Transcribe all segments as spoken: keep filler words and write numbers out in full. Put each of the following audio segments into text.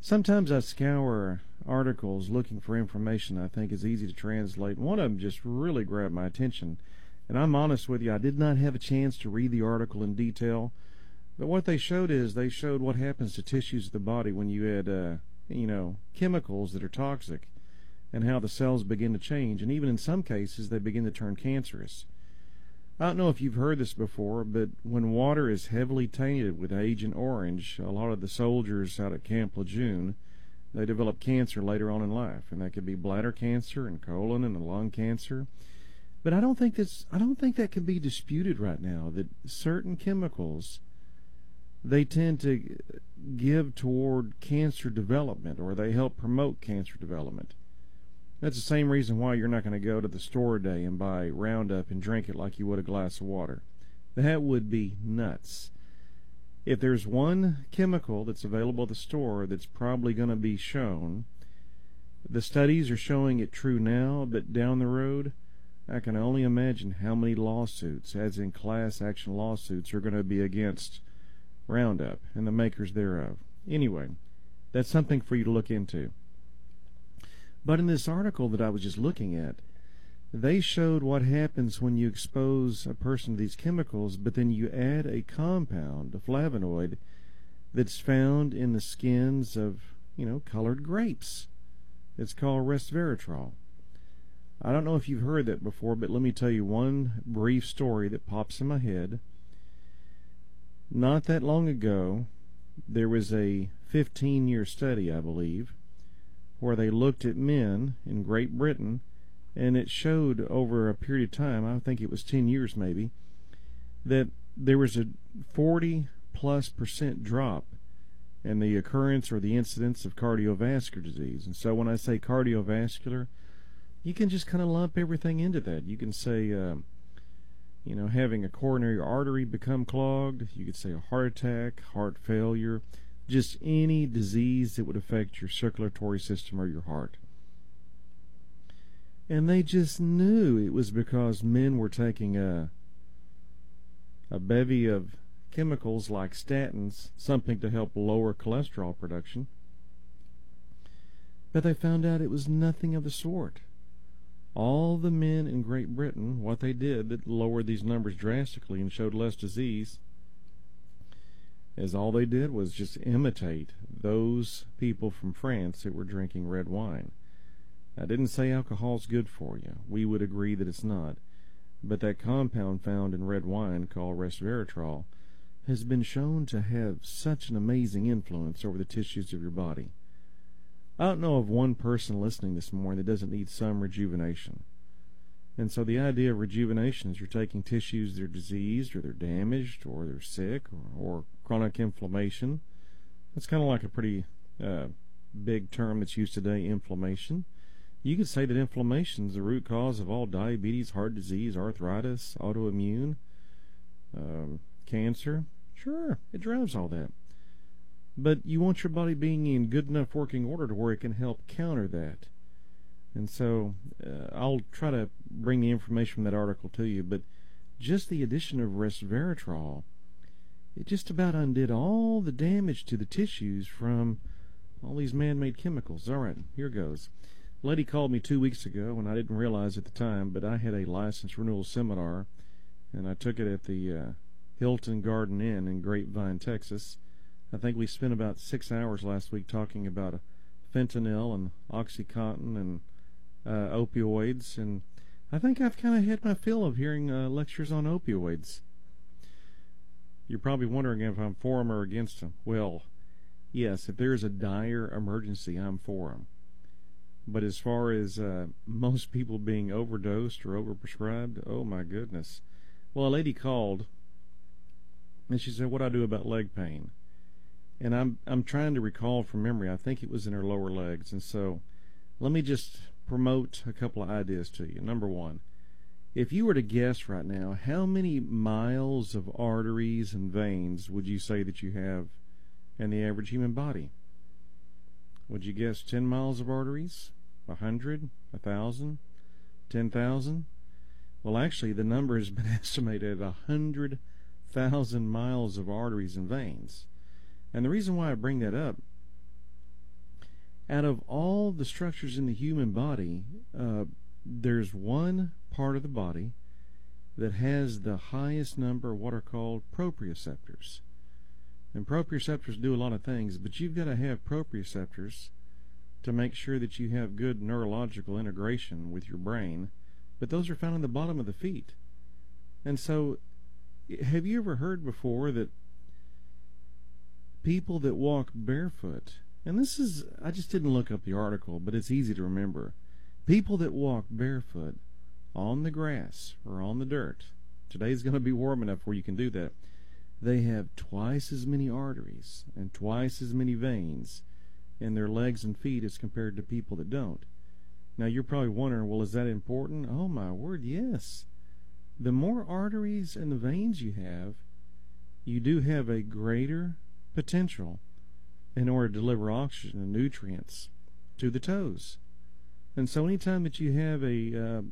Sometimes I scour articles looking for information I think is easy to translate. One of them just really grabbed my attention. And I'm honest with you, I did not have a chance to read the article in detail. But what they showed is they showed what happens to tissues of the body when you add, uh, you know, chemicals that are toxic, and how the cells begin to change. And even in some cases, they begin to turn cancerous. I don't know if you've heard this before, but when water is heavily tainted with Agent Orange, a lot of the soldiers out at Camp Lejeune, they develop cancer later on in life, and that could be bladder cancer and colon and lung cancer. But I don't think that's I don't think that can be disputed right now, that certain chemicals, they tend to give toward cancer development, or they help promote cancer development. That's the same reason why you're not going to go to the store today and buy Roundup and drink it like you would a glass of water. That would be nuts. If there's one chemical that's available at the store that's probably going to be shown, the studies are showing it true now, but down the road, I can only imagine how many lawsuits, as in class action lawsuits, are going to be against Roundup and the makers thereof. Anyway, that's something for you to look into. But in this article that I was just looking at, they showed what happens when you expose a person to these chemicals, but then you add a compound, a flavonoid, that's found in the skins of, you know, colored grapes. It's called resveratrol. I don't know if you've heard that before, but let me tell you one brief story that pops in my head. Not that long ago, there was a fifteen-year study, I believe, where they looked at men in Great Britain, and it showed over a period of time, I think it was ten years maybe, that there was a forty plus percent drop in the occurrence or the incidence of cardiovascular disease. And so when I say cardiovascular, you can just kind of lump everything into that. You can say, uh, you know, having a coronary artery become clogged. You could say a heart attack, heart failure, just any disease that would affect your circulatory system or your heart. And they just knew it was because men were taking a a bevy of chemicals like statins, something to help lower cholesterol production. But they found out it was nothing of the sort. All the men in Great Britain, what they did that lowered these numbers drastically and showed less disease, is all they did was just imitate those people from France that were drinking red wine. I didn't say alcohol's good for you. We would agree that it's not. But that compound found in red wine called resveratrol has been shown to have such an amazing influence over the tissues of your body. I don't know of one person listening this morning that doesn't need some rejuvenation. And so the idea of rejuvenation is you're taking tissues that are diseased or they're damaged or they're sick or, or chronic inflammation. That's kind of like a pretty uh, big term that's used today, inflammation. You could say that inflammation is the root cause of all diabetes, heart disease, arthritis, autoimmune, um, cancer. Sure, it drives all that. But you want your body being in good enough working order to where it can help counter that. And so uh, I'll try to bring the information from that article to you, but just the addition of resveratrol, it just about undid all the damage to the tissues from all these man-made chemicals. All right, here goes. A lady called me two weeks ago, and I didn't realize at the time, but I had a license renewal seminar, and I took it at the uh, Hilton Garden Inn in Grapevine, Texas. I think we spent about six hours last week talking about fentanyl and OxyContin and uh, opioids, and I think I've kind of had my fill of hearing uh, lectures on opioids. You're probably wondering if I'm for them or against them. Well, yes, if there's a dire emergency, I'm for them. But as far as uh, most people being overdosed or overprescribed, oh my goodness. Well, a lady called, and she said, what do I do about leg pain? And I'm I'm trying to recall from memory. I think it was in her lower legs. And so let me just promote a couple of ideas to you. Number one, if you were to guess right now, how many miles of arteries and veins would you say that you have in the average human body? Would you guess ten miles of arteries? A hundred? A thousand? Ten thousand? Well, actually, the number has been estimated at a hundred thousand miles of arteries and veins. And the reason why I bring that up Out of all the structures in the human body, uh, there's one part of the body that has the highest number of what are called proprioceptors. And proprioceptors do a lot of things, but you've got to have proprioceptors to make sure that you have good neurological integration with your brain. But those are found in the bottom of the feet. And so, have you ever heard before that people that walk barefoot, and this is, I just didn't look up the article, but it's easy to remember. People that walk barefoot on the grass or on the dirt, today's going to be warm enough where you can do that, they have twice as many arteries and twice as many veins in their legs and feet as compared to people that don't. Now, you're probably wondering, well, is that important? Oh, my word, yes. The more arteries and the veins you have, you do have a greater potential in order to deliver oxygen and nutrients to the toes. And so anytime that you have a uh,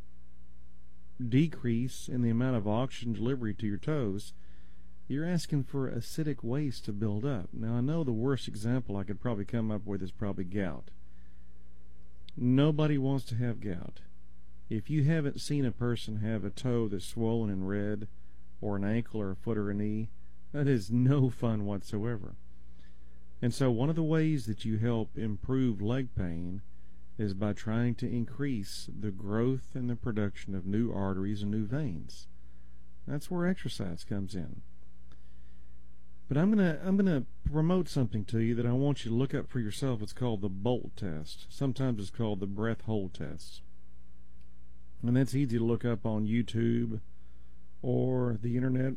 decrease in the amount of oxygen delivery to your toes, you're asking for acidic waste to build up. Now, I know the worst example I could probably come up with is probably gout. Nobody wants to have gout. If you haven't seen a person have a toe that's swollen and red, or an ankle or a foot or a knee, that is no fun whatsoever. And so one of the ways that you help improve leg pain is by trying to increase the growth and the production of new arteries and new veins. That's where exercise comes in. But I'm gonna I'm gonna promote something to you that I want you to look up for yourself. It's called the Bolt test. Sometimes it's called the breath hold test. And that's easy to look up on YouTube or the internet.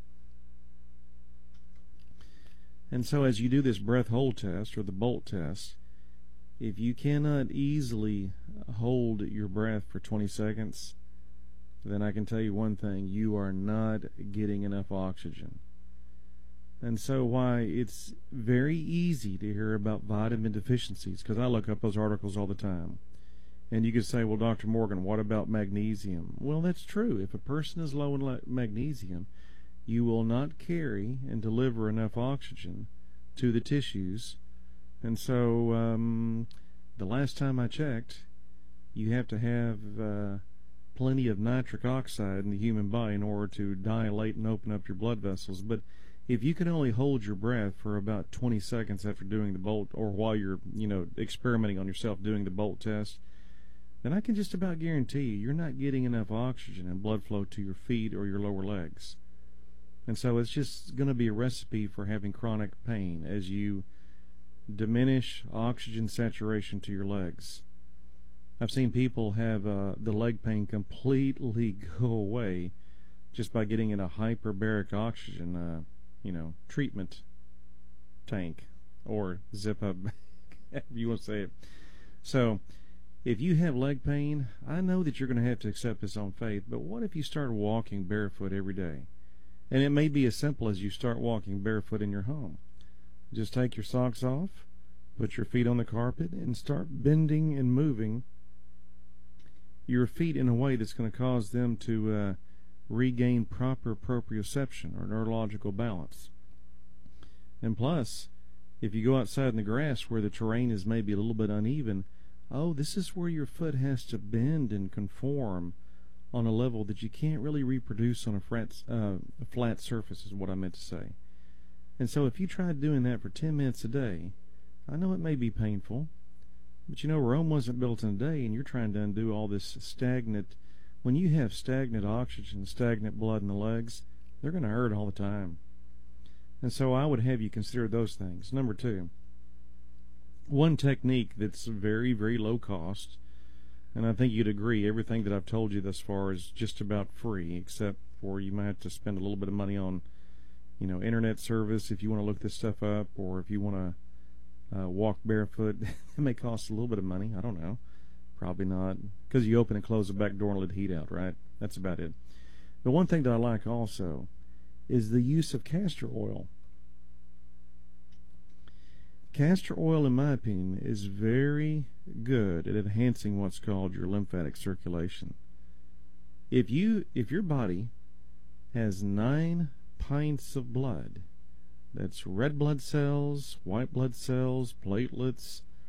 And so as you do this breath hold test or the Bolt test, if you cannot easily hold your breath for twenty seconds, then I can tell you one thing: you are not getting enough oxygen. And so why it's very easy to hear about vitamin deficiencies, because I look up those articles all the time. And you could say, well, Doctor Morgan, what about magnesium? Well, that's true. If a person is low in magnesium, you will not carry and deliver enough oxygen to the tissues. And so um, the last time I checked, you have to have uh, plenty of nitric oxide in the human body in order to dilate and open up your blood vessels. But if you can only hold your breath for about twenty seconds after doing the Bolt, or while you're, you know, experimenting on yourself doing the Bolt test, then I can just about guarantee you you're not getting enough oxygen and blood flow to your feet or your lower legs. And so it's just going to be a recipe for having chronic pain as you diminish oxygen saturation to your legs. I've seen people have uh, the leg pain completely go away just by getting in a hyperbaric oxygen uh, you know, treatment tank, or zip up, if you want to say it. So, if you have leg pain, I know that you're going to have to accept this on faith, but what if you start walking barefoot every day? And it may be as simple as you start walking barefoot in your home. Just take your socks off, put your feet on the carpet, and start bending and moving your feet in a way that's going to cause them to uh, regain proper proprioception or neurological balance. And plus, if you go outside in the grass where the terrain is maybe a little bit uneven, oh, this is where your foot has to bend and conform on a level that you can't really reproduce on a flat, uh, a flat surface, is what I meant to say. And so if you tried doing that for ten minutes a day, I know it may be painful, but you know, Rome wasn't built in a day, and you're trying to undo all this stagnant. When you have stagnant oxygen, stagnant blood in the legs, they're going to hurt all the time. And so I would have you consider those things. Number two, one technique that's very, very low cost, and I think you'd agree, everything that I've told you thus far is just about free, except for you might have to spend a little bit of money on, you know, internet service if you want to look this stuff up, or if you want to uh, walk barefoot. It may cost a little bit of money. I don't know. Probably not, because you open and close the back door and let heat out, right? That's about it. The one thing that I like also is the use of castor oil. Castor oil, in my opinion, is very good at enhancing what's called your lymphatic circulation. If you, if your body has nine pints of blood, that's red blood cells, white blood cells, platelets,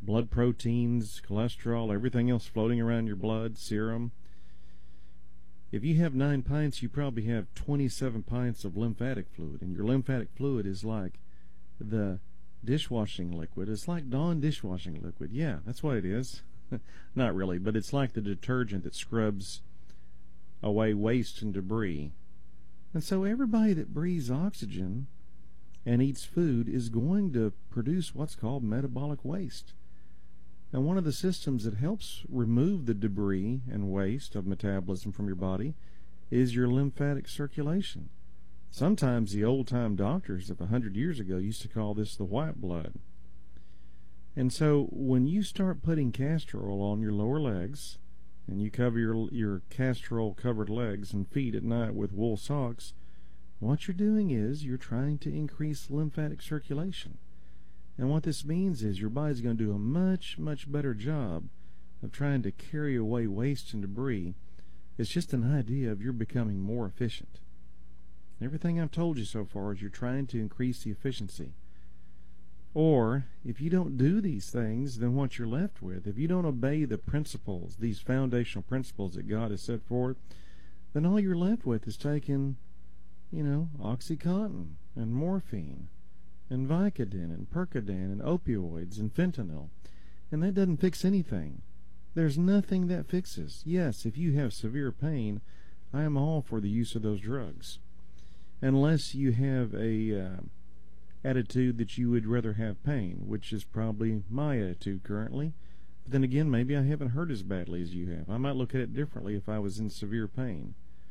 blood proteins, cholesterol, everything else floating around your blood, serum. If you have nine pints, you probably have twenty-seven pints of lymphatic fluid, and your lymphatic fluid is like the dishwashing liquid. It's like Dawn dishwashing liquid. Yeah, that's what it is. Not really, but it's like the detergent that scrubs away waste and debris. And so everybody that breathes oxygen and eats food is going to produce what's called metabolic waste. And one of the systems that helps remove the debris and waste of metabolism from your body is your lymphatic circulation. Sometimes the old-time doctors of a hundred years ago used to call this the white blood. And so when you start putting castor oil on your lower legs, and you cover your, your castor oil-covered legs and feet at night with wool socks, what you're doing is you're trying to increase lymphatic circulation. And what this means is your body's going to do a much, much better job of trying to carry away waste and debris. It's just an idea of you're becoming more efficient. Everything I've told you so far is you're trying to increase the efficiency. Or, if you don't do these things, then what you're left with, if you don't obey the principles, these foundational principles that God has set forth, then all you're left with is taking, you know, OxyContin and morphine and Vicodin and Percodan and opioids and fentanyl. And that doesn't fix anything. There's nothing that fixes. Yes, if you have severe pain, I am all for the use of those drugs. Unless you have a uh, attitude that you would rather have pain, which is probably my attitude currently. But then again, maybe I haven't hurt as badly as you have. I might look at it differently if I was in severe pain.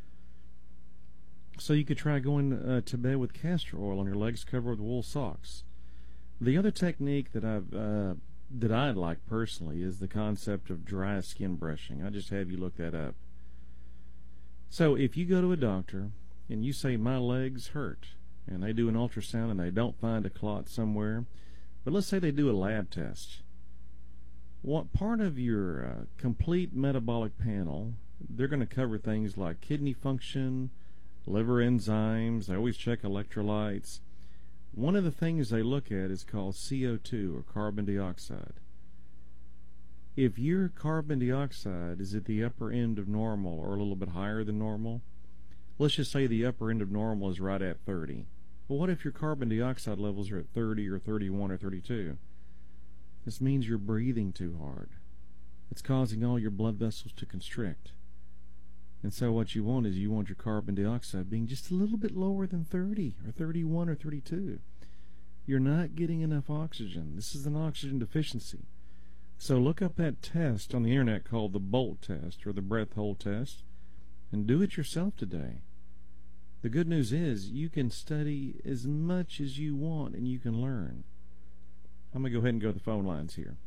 So you could try going uh, to bed with castor oil on your legs covered with wool socks. The other technique that I've uh, that I like personally is the concept of dry skin brushing. I just have you look that up. So if you go to a doctor and you say, my legs hurt, and they do an ultrasound and they don't find a clot somewhere, but let's say they do a lab test. What part of your uh, complete metabolic panel, they're going to cover things like kidney function, liver enzymes. They always check electrolytes. One of the things they look at is called C O two, or carbon dioxide. If your carbon dioxide is at the upper end of normal or a little bit higher than normal, let's just say the upper end of normal is right at thirty. Well, what if your carbon dioxide levels are at thirty or thirty-one or thirty-two? This means you're breathing too hard. It's causing all your blood vessels to constrict. And so what you want is you want your carbon dioxide being just a little bit lower than thirty or thirty-one or thirty-two. You're not getting enough oxygen. This is an oxygen deficiency. So look up that test on the internet called the Bolt test or the breath hold test and do it yourself today. The good news is you can study as much as you want and you can learn. I'm going to go ahead and go to the phone lines here.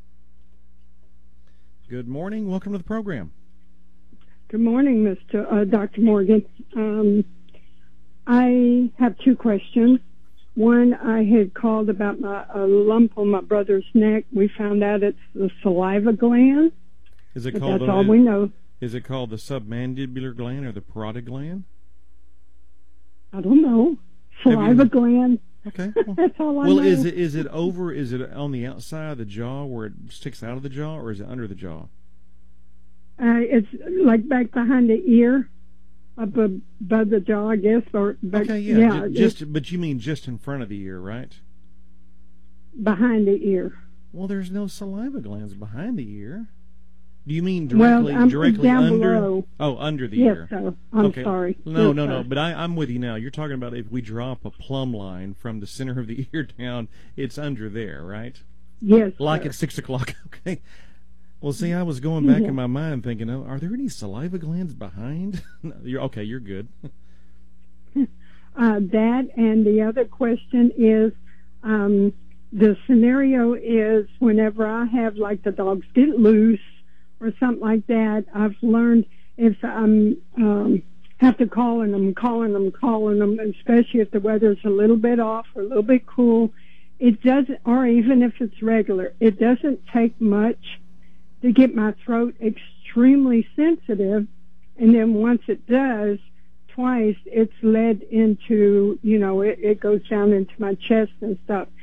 Good morning. Welcome to the program. Good morning, Mister Uh, Doctor Morgan. Um, I have two questions. One, I had called about my, a lump on my brother's neck. We found out it's the saliva gland. Is it called? That's the, all we know. Is it called the submandibular gland or the parotid gland? I don't know. Saliva you, gland. Okay. Well, that's all I well, know. is it is it over? Is it on the outside of the jaw where it sticks out of the jaw, or is it under the jaw? Uh, it's like back behind the ear, up above the jaw, I guess. Or back, okay, yeah, yeah ju- just but you mean just in front of the ear, right? Behind the ear. Well, there's no saliva glands behind the ear. Do you mean directly well, directly down under? Below. Oh, under the yes, ear. Yes, sir. I'm okay. sorry. No, yes, no, sir. no. But I, I'm with you now. You're talking about if we drop a plumb line from the center of the ear down, it's under there, right? Yes, like sir. at six o'clock. Okay. Well, see, I was going back yeah. in my mind thinking, oh, are there any saliva glands behind? no, you're okay. You're good. uh, that and the other question is, um, the scenario is whenever I have like the dogs get loose or something like that, I've learned if I'm um, have to call and I'm calling them, calling them, especially if the weather's a little bit off or a little bit cool, it doesn't, or even if it's regular, it doesn't take much to get my throat extremely sensitive, and then once it does, twice, it's led into, you know, it, it goes down into my chest and stuff.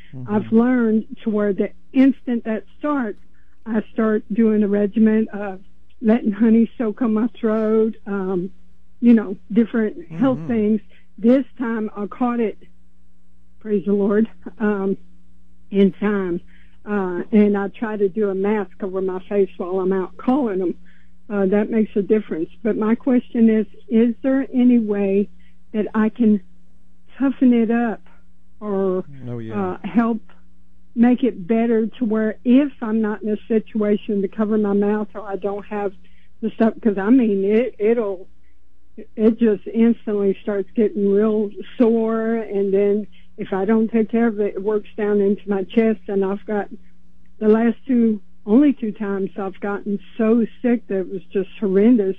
Mm-hmm. I've learned to where the instant that starts, I start doing a regimen of letting honey soak on my throat, um, you know, different mm-hmm. health things. This time I caught it, praise the Lord, um, in time. Uh, and I try to do a mask over my face while I'm out calling them. Uh, that makes a difference. But my question is, is there any way that I can toughen it up or oh, yeah. uh, help make it better to where if I'm not in a situation to cover my mouth or I don't have the stuff, because I mean, it, it'll, it just instantly starts getting real sore, and then if I don't take care of it, it works down into my chest, and I've got the last two, only two times I've gotten so sick that it was just horrendous.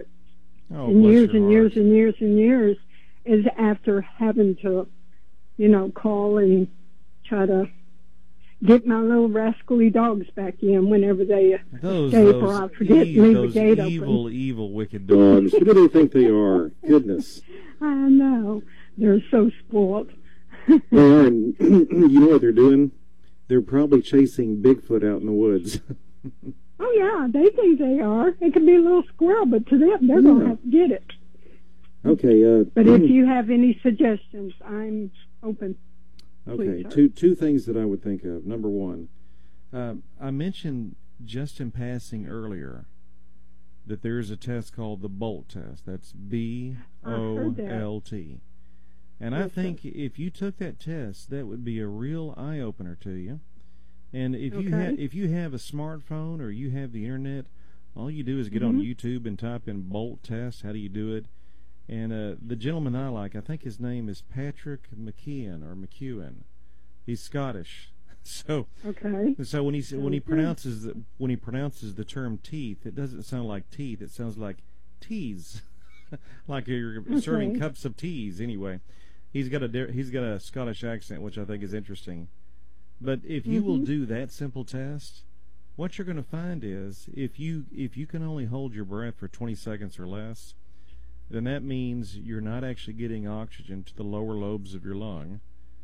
Oh, and years and heart. years and years and years is after having to, you know, call and try to get my little rascally dogs back in whenever they those, escape, those or I forget e- to leave those the gate evil, open. evil, wicked dogs. Who do they think they are? Goodness. I know. They're so spoiled. They are, and you know what they're doing? They're probably chasing Bigfoot out in the woods. Oh, yeah, they think they are. It could be a little squirrel, but to them, they're yeah. going to have to get it. Okay. Uh, but if you have any suggestions, I'm open. Okay, Please, two two things that I would think of. Number one, uh, I mentioned just in passing earlier that there's a test called the Bolt test. That's B O L T. And I think if you took that test, that would be a real eye-opener to you. And if you okay. have if you have a smartphone or you have the internet, all you do is get mm-hmm. on YouTube and type in Bolt test. How do you do it? And uh, the gentleman I like, I think his name is Patrick McKeon or McEwen. He's Scottish, so okay. So when he when he pronounces the, when he pronounces the term teeth, it doesn't sound like teeth. It sounds like teas, like you're okay. serving cups of teas. Anyway, he's got a he's got a Scottish accent, which I think is interesting. But if you mm-hmm. will do that simple test, what you're going to find is if you if you can only hold your breath for twenty seconds or less, then that means you're not actually getting oxygen to the lower lobes of your lung,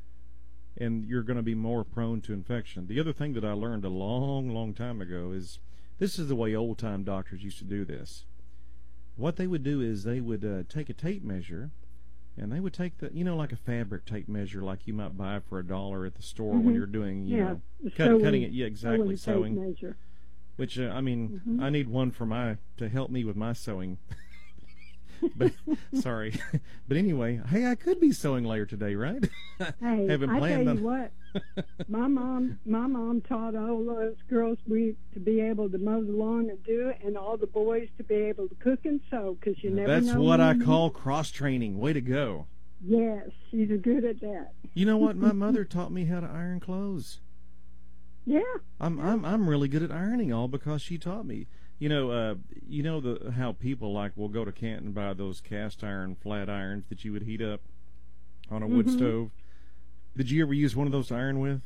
and you're going to be more prone to infection. The other thing that I learned a long, long time ago is this is the way old-time doctors used to do this. What they would do is they would uh, take a tape measure, and they would take the, you know, like a fabric tape measure like you might buy for a dollar at the store mm-hmm. when you're doing, you yeah, know, cut, sewing, cutting it. Yeah, exactly, sewing. sewing. Measure. Which, uh, I mean, mm-hmm. I need one for my, to help me with my sewing. But sorry, but anyway, hey, I could be sewing later today, right? Hey, Haven't I planned tell you on... what, my mom, my mom taught all those girls we to be able to mow the lawn and do it, and all the boys to be able to cook and sew, because you never That's know. That's what I you... call cross training. Way to go! Yes, she's good at that. You know what? My mother taught me how to iron clothes. Yeah, I'm I'm I'm really good at ironing, all because she taught me. You know, uh, you know the how people like will go to Canton and buy those cast iron flat irons that you would heat up on a wood mm-hmm. stove. Did you ever use one of those to iron with?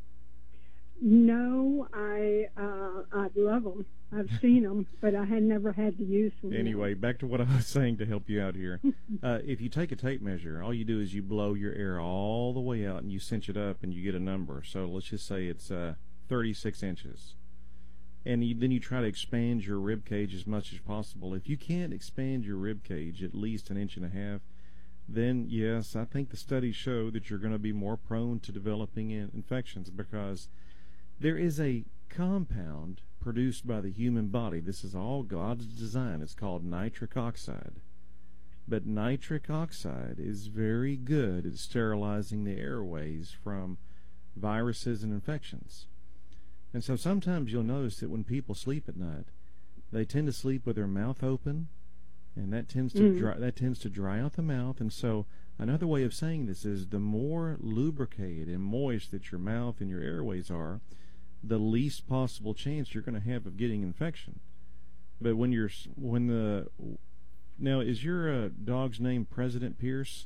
No, I uh, I love them. I've seen them, but I had never had to use them. Anyway, back to what I was saying to help you out here. uh, if you take a tape measure, all you do is you blow your air all the way out and you cinch it up and you get a number. So let's just say it's uh, thirty-six inches. And you, then you try to expand your rib cage as much as possible. If you can't expand your rib cage at least an inch and a half, then yes, I think the studies show that you're going to be more prone to developing in infections, because there is a compound produced by the human body. This is all God's design. It's called nitric oxide. But nitric oxide is very good at sterilizing the airways from viruses and infections. And so sometimes you'll notice that when people sleep at night, they tend to sleep with their mouth open, and that tends to mm. dry, that tends to dry out the mouth. And so another way of saying this is the more lubricated and moist that your mouth and your airways are, the least possible chance you're going to have of getting infection. But when you're when the now is your uh, dog's name President Pierce?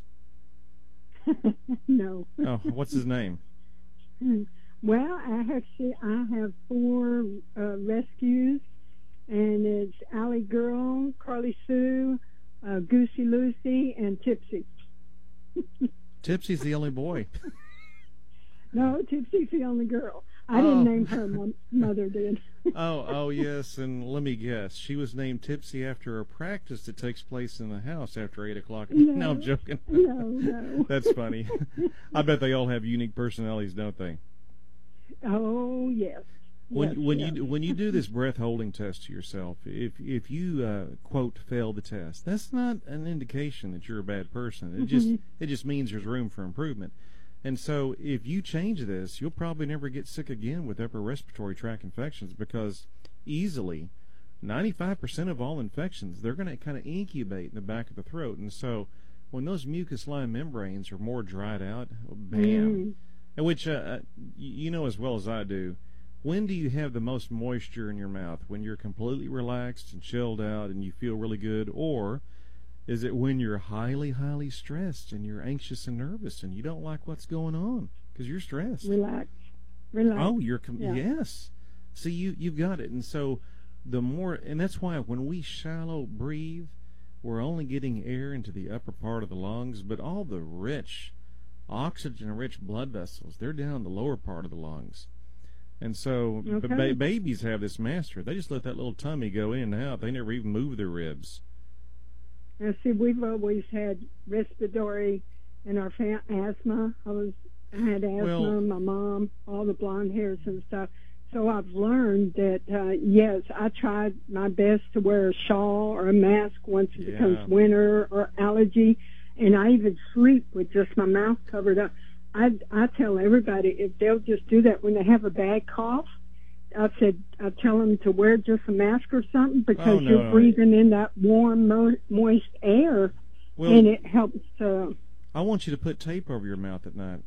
No. Oh, what's his name? Well, I actually I have four uh, rescues, and it's Allie Girl, Carly Sue, uh, Goosey Lucy, and Tipsy. Tipsy's the only boy. No, Tipsy's the only girl. I Oh. didn't name her. My mother did. Oh, oh yes, and let me guess. She was named Tipsy after a practice that takes place in the house after eight o'clock. No. No, I'm joking. No, no. That's funny. I bet they all have unique personalities, don't they? Oh, yes. When yes, when yes. you when you do this breath holding test to yourself, if if you uh, quote fail the test, that's not an indication that you're a bad person. It just it just means there's room for improvement. And so if you change this, you'll probably never get sick again with upper respiratory tract infections, because easily ninety-five percent of all infections, they're going to kind of incubate in the back of the throat. And so when those mucus line membranes are more dried out, bam. Mm. And which uh, you know as well as I do, when do you have the most moisture in your mouth? When you're completely relaxed and chilled out and you feel really good? Or is it when you're highly, highly stressed and you're anxious and nervous and you don't like what's going on because you're stressed? Relax. Relax. Oh, you're com- Yeah. yes. See, you you've got it. And so the more, and that's why when we shallow breathe, we're only getting air into the upper part of the lungs, but all the rich, oxygen-rich blood vessels, they're down the lower part of the lungs. And so Okay. ba- babies have this master. They just let that little tummy go in and out. They never even move their ribs. Now, see, we've always had respiratory and our fa- asthma. I was, I had asthma. Well- my mom, all the blonde hairs and stuff. So I've learned that uh, yes, I tried my best to wear a shawl or a mask once it Yeah. becomes winter or allergy, and I even sleep with just my mouth covered up. I I tell everybody if they'll just do that when they have a bad cough. I said, I tell them to wear just a mask or something because Oh, no, you're no. breathing in that warm, mo- moist air, Well, and it helps to. I want you to put tape over your mouth at night.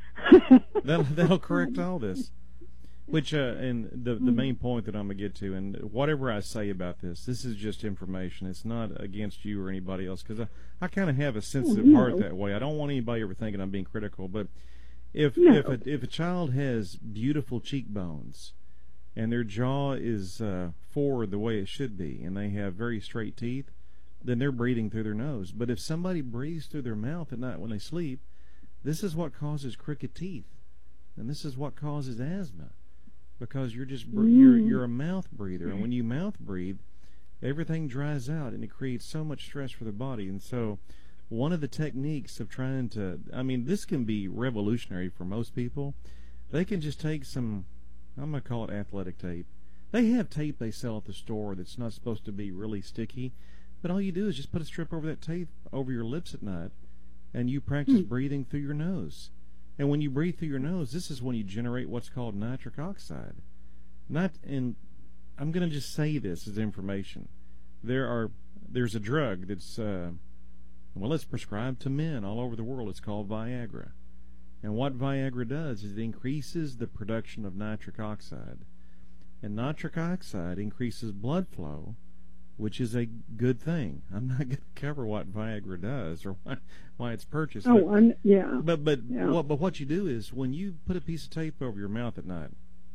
That'll, that'll correct all this. Which, uh, and the the main point that I'm going to get to, and whatever I say about this, this is just information. It's not against you or anybody else, because I, I kind of have a sensitive no. heart that way. I don't want anybody ever thinking I'm being critical, but if No. if a, if a child has beautiful cheekbones and their jaw is uh, forward the way it should be, and they have very straight teeth, then they're breathing through their nose. But if somebody breathes through their mouth at night when they sleep, this is what causes crooked teeth, and this is what causes asthma. Because you're just br- Mm. you're you're a mouth breather, and when you mouth breathe, everything dries out, and it creates so much stress for the body. And so, one of the techniques of trying to, I mean, this can be revolutionary for most people. They can just take some, I'm gonna call it athletic tape. They have tape they sell at the store that's not supposed to be really sticky, but all you do is just put a strip over that tape over your lips at night, and you practice Mm. breathing through your nose. And when you breathe through your nose, this is when you generate what's called nitric oxide. Not, and I'm going to just say this as information. There are, there's a drug that's, uh, well, it's prescribed to men all over the world. It's called Viagra. And what Viagra does is it increases the production of nitric oxide. And nitric oxide increases blood flow, which is a good thing. I'm not going to cover what Viagra does or why, why it's purchased. Oh, but, I'm, yeah. but but Yeah. what but what you do is when you put a piece of tape over your mouth at night,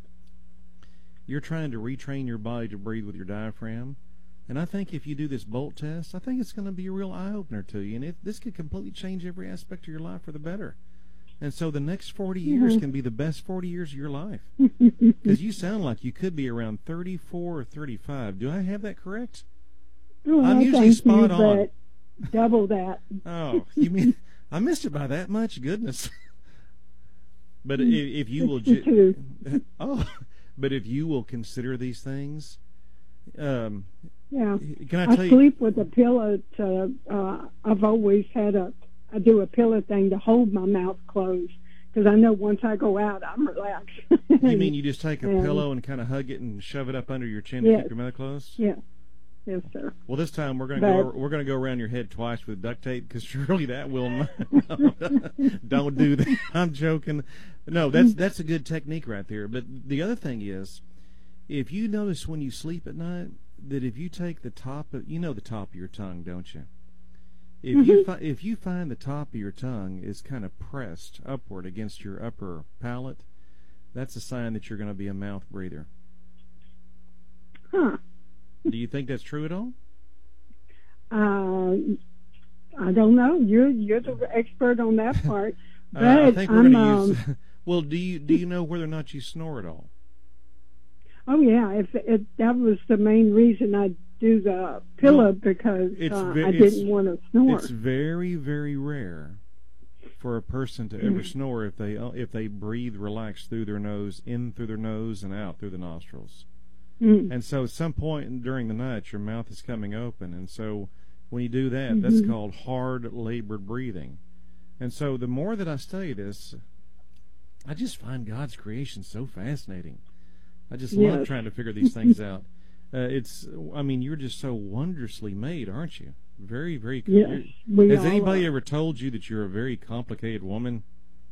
you're trying to retrain your body to breathe with your diaphragm. And I think if you do this Bolt test, I think it's going to be a real eye opener to you, and it, this could completely change every aspect of your life for the better. And so the next forty years Mhm. can be the best forty years of your life, because you sound like you could be around thirty-four or thirty-five. Do I have that correct? Well, I'm usually thank spot you, on. but double that. Oh, you mean I missed it by that much? Goodness. But if, if you will, ju- sixty-two. oh, but if you will consider these things, um, Yeah. can I I tell you? sleep with a pillow. To, uh, I've always had a, I do a pillow thing to hold my mouth closed because I know once I go out, I'm relaxed. You mean you just take a And- pillow and kind of hug it and shove it up under your chin to Yes. keep your mouth closed? Yeah. Yes, sir. Well, this time we're going to But- go. We're going to go around your head twice with duct tape, because surely that will not. Don't do that. I'm joking. No, that's that's a good technique right there. But the other thing is, if you notice when you sleep at night that if you take the top of, you know the top of your tongue, don't you? If you fi- if you find the top of your tongue is kind of pressed upward against your upper palate, that's a sign that you're going to be a mouth breather. Huh. Do you think that's true at all? Uh, I don't know. You're you're the expert on that part. But Uh, I think we're I'm going to um, use Well, do you do you know whether or not you snore at all? Oh yeah, if it, that was the main reason I do the pillow, well, because uh, ve- I didn't want to snore. It's very, very rare for a person to ever mm. snore if they if they breathe relaxed through their nose, in through their nose and out through the nostrils. Mm. And so at some point during the night, your mouth is coming open, and so when you do that, mm-hmm. that's called hard labored breathing. And so the more that I study this, I just find God's creation so fascinating. I just yes. love trying to figure these things out. Uh, it's, I mean, you're just so wondrously made, aren't you? Very, very. Yes, we Has all anybody are. ever told you that you're a very complicated woman?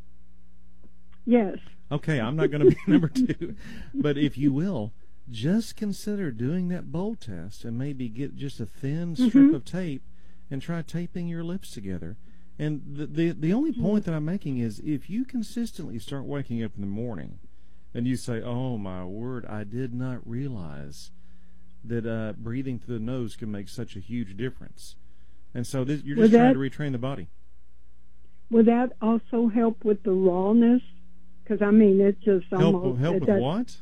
Yes. Okay, I'm not going to be number two, but if you will, just consider doing that bowl test and maybe get just a thin strip mm-hmm. of tape and try taping your lips together. And the, the the only point that I'm making is if you consistently start waking up in the morning and you say, oh, my word, I did not realize that uh, breathing through the nose can make such a huge difference. And so this, you're just would trying that, to retrain the body. Would that also help with the rawness? Because, I mean, it's just help, almost... Help it, with what?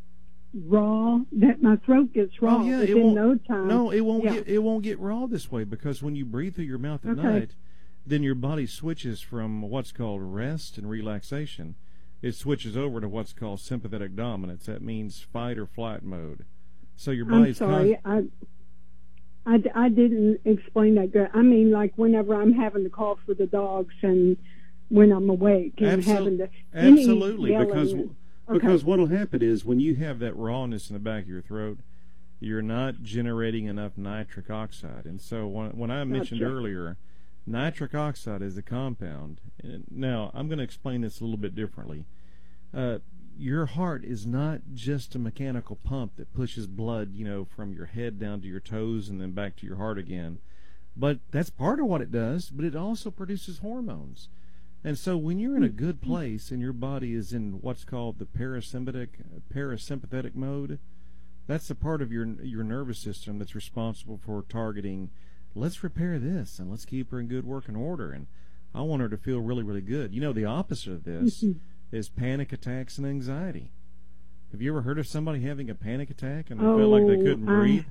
Raw. That my throat gets raw oh, yeah, within it won't, no time. No, it won't, yeah. get, it won't get raw this way because when you breathe through your mouth at okay. night, then your body switches from what's called rest and relaxation. It switches over to what's called sympathetic dominance. That means fight or flight mode. So your body's... I'm sorry, con- I, I, I didn't explain that good. I mean, like whenever I'm having to call for the dogs and when I'm awake and Absol- having to... Absolutely, because and, because okay. what will happen is when you have that rawness in the back of your throat, you're not generating enough nitric oxide. And so when, when I mentioned gotcha. earlier... Nitric oxide is a compound. Now, I'm going to explain this a little bit differently. Uh, your heart is not just a mechanical pump that pushes blood, you know, from your head down to your toes and then back to your heart again. But that's part of what it does, but it also produces hormones. And so when you're in a good place and your body is in what's called the parasympathetic parasympathetic mode, that's the part of your your nervous system that's responsible for targeting, let's repair this and let's keep her in good working order, and I want her to feel really, really good. You know, the opposite of this mm-hmm. is panic attacks and anxiety. Have you ever heard of somebody having a panic attack and they oh, felt like they couldn't I, breathe?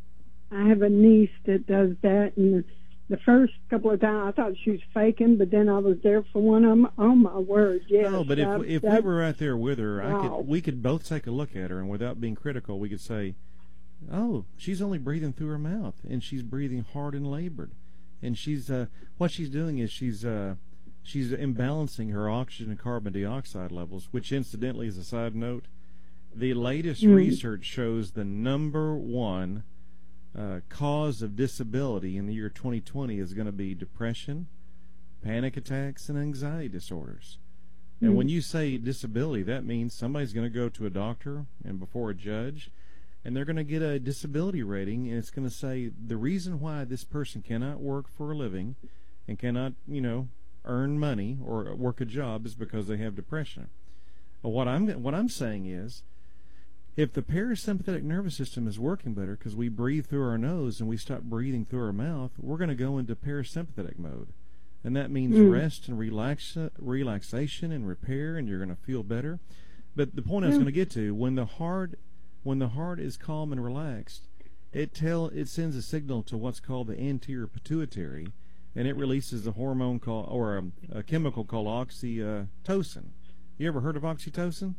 I have a niece that does that, and the first couple of times I thought she was faking, but then I was there for one of them. Oh, my word, yes. No, but that, if if that, we were right there with her, wow. I could we could both take a look at her, and without being critical, we could say, oh, she's only breathing through her mouth, and she's breathing hard and labored, and she's uh, what she's doing is she's uh, she's imbalancing her oxygen and carbon dioxide levels. Which, incidentally, as a side note, the latest mm. research shows the number one uh, cause of disability in the year twenty twenty is going to be depression, panic attacks, and anxiety disorders. Mm. And when you say disability, that means somebody's going to go to a doctor and before a judge, and they're going to get a disability rating, and it's going to say the reason why this person cannot work for a living and cannot, you know, earn money or work a job is because they have depression. But what I'm what I'm saying is, if the parasympathetic nervous system is working better because we breathe through our nose and we stop breathing through our mouth, we're going to go into parasympathetic mode, and that means mm. rest and relax, relaxation and repair, and you're going to feel better. But the point mm. I was going to get to, when the heart When the heart is calm and relaxed, it tell it sends a signal to what's called the anterior pituitary, and it releases a hormone called or a, a chemical called oxytocin. You ever heard of oxytocin?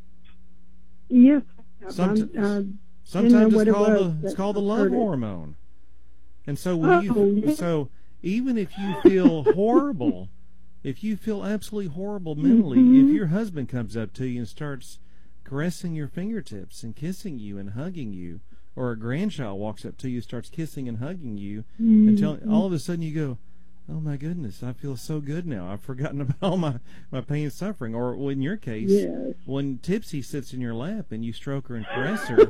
Yes. Sometimes, uh, sometimes it's it called was, the it's called the love hormone. And so when oh, you yeah. so even if you feel horrible, if you feel absolutely horrible mentally, mm-hmm. if your husband comes up to you and starts caressing your fingertips and kissing you and hugging you, or a grandchild walks up to you, starts kissing and hugging you, mm-hmm. until all of a sudden you go, oh my goodness, I feel so good now. I've forgotten about all my, my pain and suffering. Or in your case, yes. when Tipsy sits in your lap and you stroke her and caress her,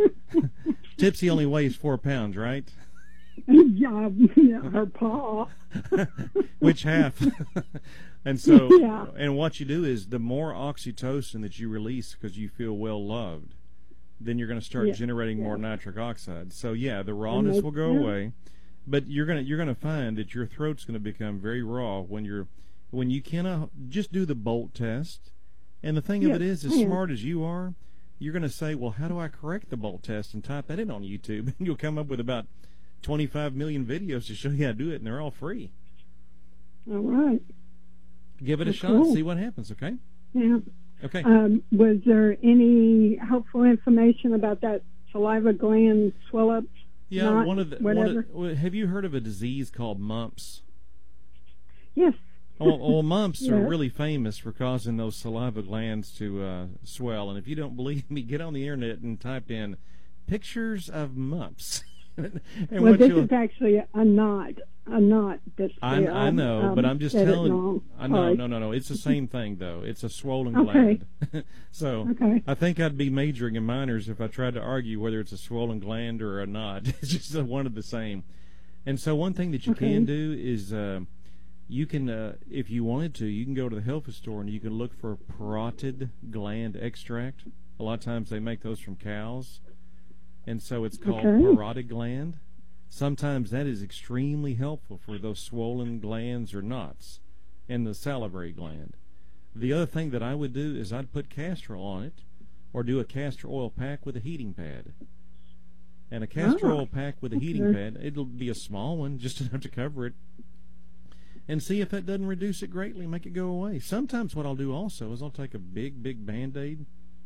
Tipsy only weighs four pounds, right? Yeah, yeah, her paw. Which half? And so, yeah. and what you do is the more oxytocin that you release because you feel well loved, then you're going to start yeah. generating yeah. more nitric oxide. So yeah, the rawness will go yeah. away, but you're gonna you're gonna find that your throat's going to become very raw when you're when you cannot just do the Bolt test. And the thing of Yes, it is, as I am. smart as you are, you're going to say, well, how do I correct the bolt test, and type that in on YouTube, and you'll come up with about twenty-five million videos to show you how to do it, and they're all free. All right. Give it a That's shot, cool. see what happens, okay? Yeah. Okay. Um, was there any helpful information about that saliva gland swell up? Yeah, Not one of the. One whatever. of, well, have you heard of a disease called mumps? Yes. Well, well mumps are Yes. really famous for causing those saliva glands to uh, swell. And if you don't believe me, get on the internet and type in pictures of mumps. and Well, what this you'll, is actually a knot, a knot that's I, there. I know, um, but I'm just said it telling. wrong. I know, Sorry. no, no, no. It's the same thing, though. It's a swollen Okay. gland. so Okay. I think I'd be majoring in minors if I tried to argue whether it's a swollen gland or a knot. It's just uh, one of the same. And so one thing that you Okay. can do is uh, you can, uh, if you wanted to, you can go to the health food store and you can look for parotid gland extract. A lot of times they make those from cows. And so it's called Okay. parotid gland. Sometimes that is extremely helpful for those swollen glands or knots in the salivary gland. The other thing that I would do is I'd put castor oil on it, or do a castor oil pack with a heating pad. And a castor Oh, oil pack with a heating okay. pad, it'll be a small one, just enough to cover it, and see if that doesn't reduce it greatly, make it go away. Sometimes what I'll do also is I'll take a big, big Band-Aid,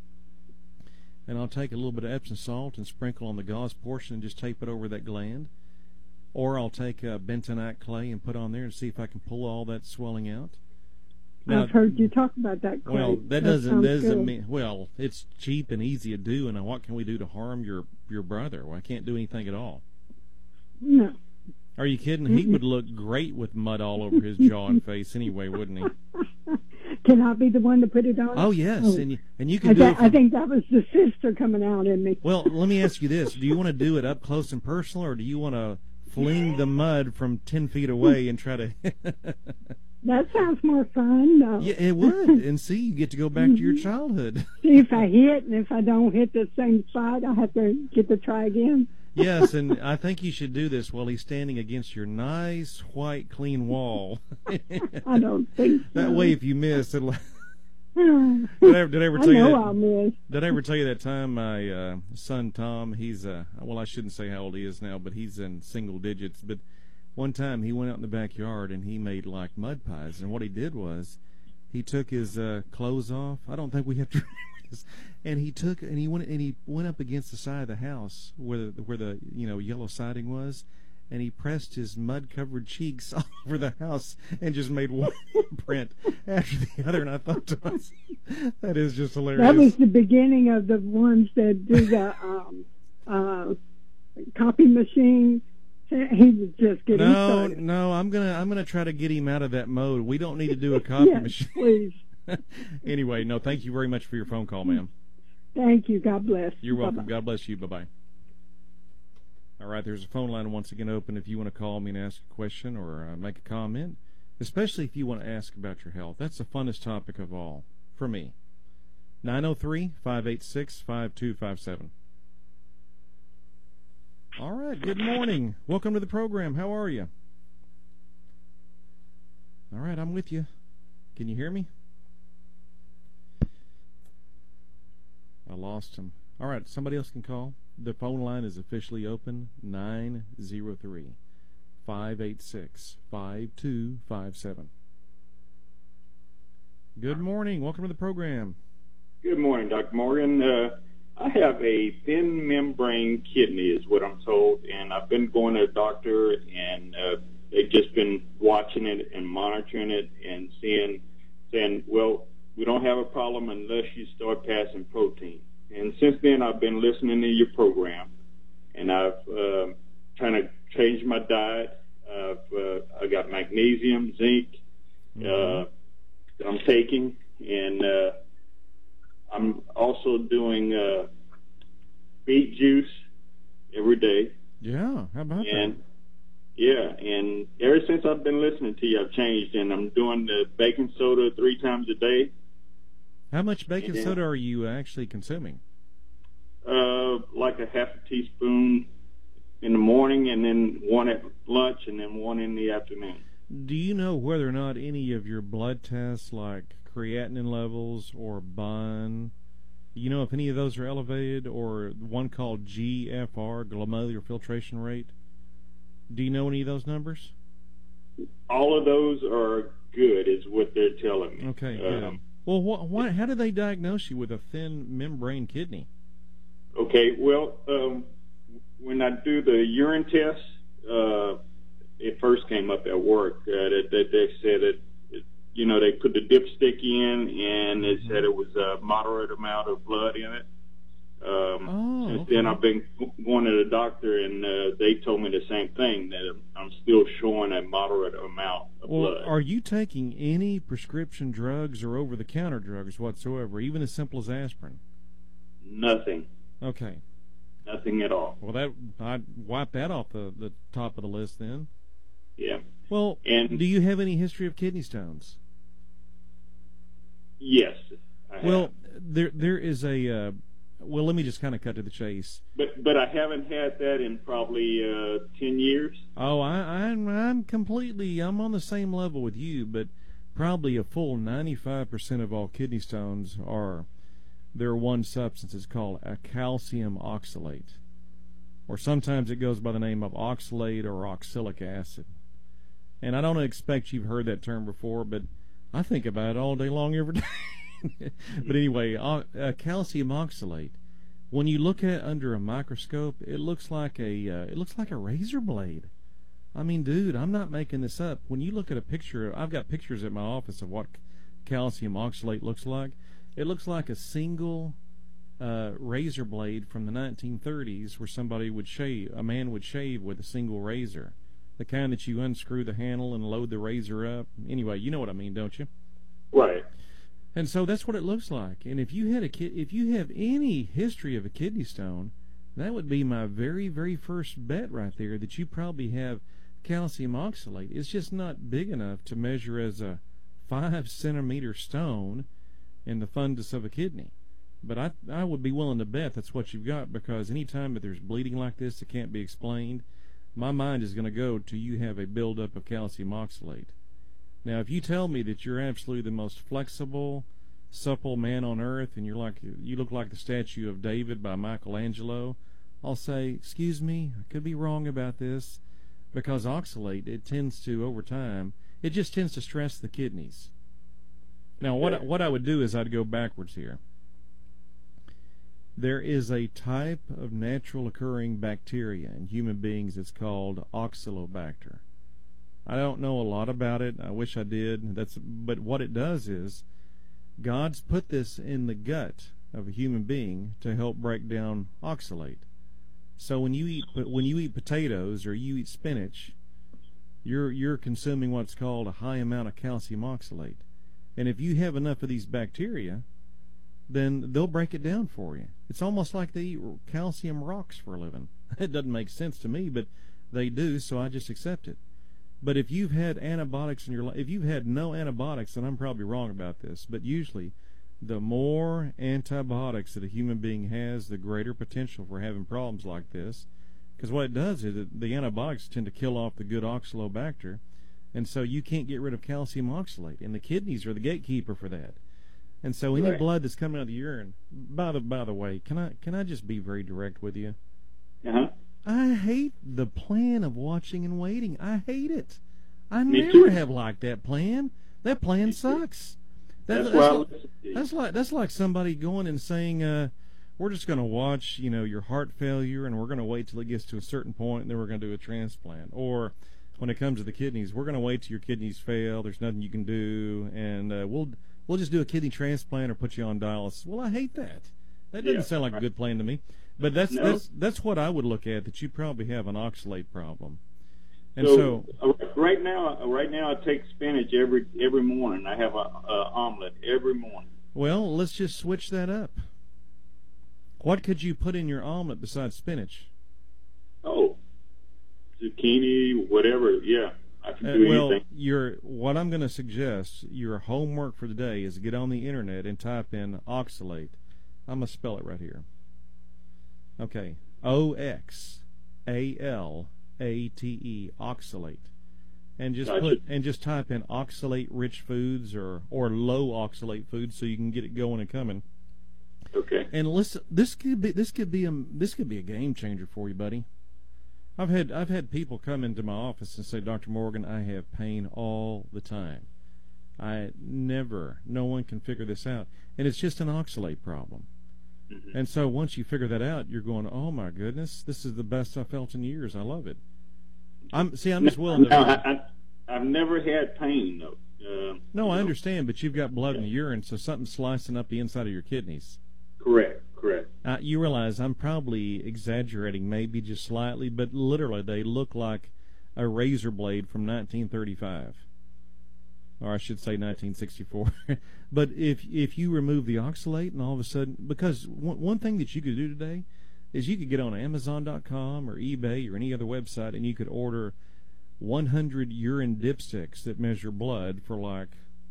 and I'll take a little bit of Epsom salt and sprinkle on the gauze portion and just tape it over that gland. Or I'll take uh, bentonite clay and put on there and see if I can pull all that swelling out. Now, I've heard you talk about that. Clay. well, that doesn't sounds doesn't good. mean well. It's cheap and easy to do, and what can we do to harm your your brother? Well, I can't do anything at all. No. Are you kidding? He would look great with mud all over his jaw and face anyway, wouldn't he? Can I be the one to put it on? Oh yes, Oh. and you, and you can I, do th- it. I From, think that was the sister coming out in me. well, let me ask you this: do you want to do it up close and personal, or do you want to fling the mud from ten feet away and try to? That sounds more fun. No. Yeah, it would. And see, you get to go back to your childhood. See if I hit, and if I don't hit the same spot, I have to get to try again. Yes, and I think you should do this while he's standing against your nice, white, clean wall. I don't think so. That way, if you miss, it'll. I Did I, ever- did I ever tell you know that? I'll miss. Did I ever tell you that time my uh, son Tom? He's uh, well, I shouldn't say how old he is now, but he's in single digits. But one time he went out in the backyard and he made like mud pies, and what he did was he took his uh, clothes off. I don't think we have to remember this. And he took and he went and he went up against the side of the house where the where the you know yellow siding was, and he pressed his mud-covered cheeks all over the house and just made one print after the other. And I thought to myself, that is just hilarious. That was the beginning of the ones that do the um, uh, copy machine. He was just getting no, started. no. I'm gonna I'm gonna try to get him out of that mode. We don't need to do a copy Yes, machine. please. Anyway, no. Thank you very much for your phone call, ma'am. Thank you. God bless. You're welcome. Bye-bye. God bless you. Bye bye. All right, there's a phone line once again open if you want to call me and ask a question or uh, make a comment, especially if you want to ask about your health. That's the funnest topic of all for me. nine oh three, five eight six, five two five seven. All right, good morning. Welcome to the program. How are you? All right, I'm with you. Can you hear me? I lost him. All right, somebody else can call. The phone line is officially open, nine oh three, five eight six, five two five seven. Good morning. Welcome to the program. Good morning, Doctor Morgan. Uh, I have a thin membrane kidney, is what I'm told, and I've been going to a doctor, and uh, they've just been watching it and monitoring it and seeing, saying, well, we don't have a problem unless you start passing protein. And since then, I've been listening to your program, and I've uh, trying to change my diet. I've uh, I got magnesium, zinc uh, Mhm. that I'm taking, and uh, I'm also doing uh, beet juice every day. Yeah, how about And yeah, and ever since I've been listening to you, I've changed, and I'm doing the baking soda three times a day. that? How much baking Yeah. soda are you actually consuming? Uh, like a half a teaspoon in the morning, and then one at lunch, and then one in the afternoon. Do you know whether or not any of your blood tests like creatinine levels or B U N. You know if any of those are elevated, or one called G F R, glomerular filtration rate? Do you know any of those numbers? All of those are good, is what they're telling me. Okay, good. Um, well, wh- why, how did they diagnose you with a thin membrane kidney? Okay, well, um, when I do the urine test, uh, it first came up at work. Uh, that, that they said that, you know, they put the dipstick in, and it said it was a moderate amount of blood in it. Um, oh, since okay. then, I've been going to the doctor, and uh, they told me the same thing, that I'm still showing a moderate amount of well, blood. Are you taking any prescription drugs or over-the-counter drugs whatsoever, even as simple as aspirin? Nothing. Okay. Nothing at all. Well, that I'd wipe that off the, the top of the list then. Yeah. Well, and do you have any history of kidney stones? Yes. I well, have. there there is a. Uh, well, let me just kind of cut to the chase. But but I haven't had that in probably uh, ten years. Oh, I, I'm I'm completely I'm on the same level with you, but probably a full ninety-five percent of all kidney stones are. There one substance is called a calcium oxalate, or sometimes it goes by the name of oxalate or oxalic acid. And I don't expect you've heard that term before, but I think about it all day long every day. But anyway, uh, uh, calcium oxalate. When you look at it under a microscope, it looks like a uh, it looks like a razor blade. I mean, dude, I'm not making this up. When you look at a picture, I've got pictures at my office of what calcium oxalate looks like. It looks like a single uh, razor blade from the nineteen thirties, where somebody would shave, a man would shave with a single razor, the kind that you unscrew the handle and load the razor up. Anyway, you know what I mean, don't you? Right. And so that's what it looks like. And if you had a kid, if you have any history of a kidney stone, that would be my very, very first bet right there, that you probably have calcium oxalate. It's just not big enough to measure as a five centimeter stone in the fundus of a kidney. But I I would be willing to bet that's what you've got, because any time that there's bleeding like this that can't be explained, my mind is going to go to you have a buildup of calcium oxalate. Now, if you tell me that you're absolutely the most flexible, supple man on earth, and you're like you look like the statue of David by Michelangelo, I'll say, excuse me, I could be wrong about this, because oxalate, it tends to, over time, it just tends to stress the kidneys. Now, what what I would do is I'd go backwards here. There is a type of natural occurring bacteria in human beings that's called Oxalobacter. I don't know a lot about it. I wish I did. That's but what it does is God's put this in the gut of a human being to help break down oxalate. So when you eat when you eat potatoes or you eat spinach, you're you're consuming what's called a high amount of calcium oxalate. And if you have enough of these bacteria, then they'll break it down for you. It's almost like they eat calcium rocks for a living. It doesn't make sense to me, but they do, so I just accept it. But if you've had antibiotics in your life, if you've had no antibiotics, then I'm probably wrong about this, but usually the more antibiotics that a human being has, the greater potential for having problems like this. Because what it does is it, the antibiotics tend to kill off the good oxalobacter, and so you can't get rid of calcium oxalate, and the kidneys are the gatekeeper for that. And so any right. blood that's coming out of the urine, by the by the way, can I can I just be very direct with you? Uh-huh. I hate the plan of watching and waiting. I hate it. I Me never too. have liked that plan. That plan sucks. That, That's, that's, why I like, listen to you. that's like that's like somebody going and saying, uh, "We're just going to watch, you know, your heart failure, and we're going to wait till it gets to a certain point, and then we're going to do a transplant." Or when it comes to the kidneys, we're going to wait till your kidneys fail. There's nothing you can do, and uh, we'll we'll just do a kidney transplant or put you on dialysis. Well, I hate that. That doesn't Yeah, sound like right. a good plan to me. But that's No. that's that's what I would look at. That you probably have an oxalate problem. And so, so uh, right now, right now I take spinach every every morning. I have a, a omelet every morning. well, let's just switch that up. What could you put in your omelet besides spinach? Oh, zucchini, whatever. Yeah, I can Uh, do well, anything. your what I'm going to suggest, your homework for today is get on the internet and type in oxalate. I'm going to spell it right here. Okay, O X A L A T E, oxalate. and just Gotcha. put and just type in oxalate-rich foods or or low oxalate foods, so you can get it going and coming. Okay. And listen, this could be this could be a this could be a game changer for you, buddy. I've had I've had people come into my office and say, Doctor Morgan, I have pain all the time. I never, no one can figure this out, and it's just an oxalate problem. Mm-hmm. And so once you figure that out, you're going, oh my goodness, this is the best I've felt in years. I love it. I'm see, I'm just willing to. No, I, I, I've never had pain though. Uh, no, I know. understand, but you've got blood in the urine, so something's slicing up the inside of your kidneys. Correct, correct. Uh, you realize I'm probably exaggerating, maybe just slightly, but literally they look like a razor blade from nineteen thirty-five, or I should say nineteen sixty-four. But if if you remove the oxalate, and all of a sudden, because one, one thing that you could do today is you could get on Amazon dot com or eBay or any other website, and you could order one hundred urine dipsticks that measure blood for like,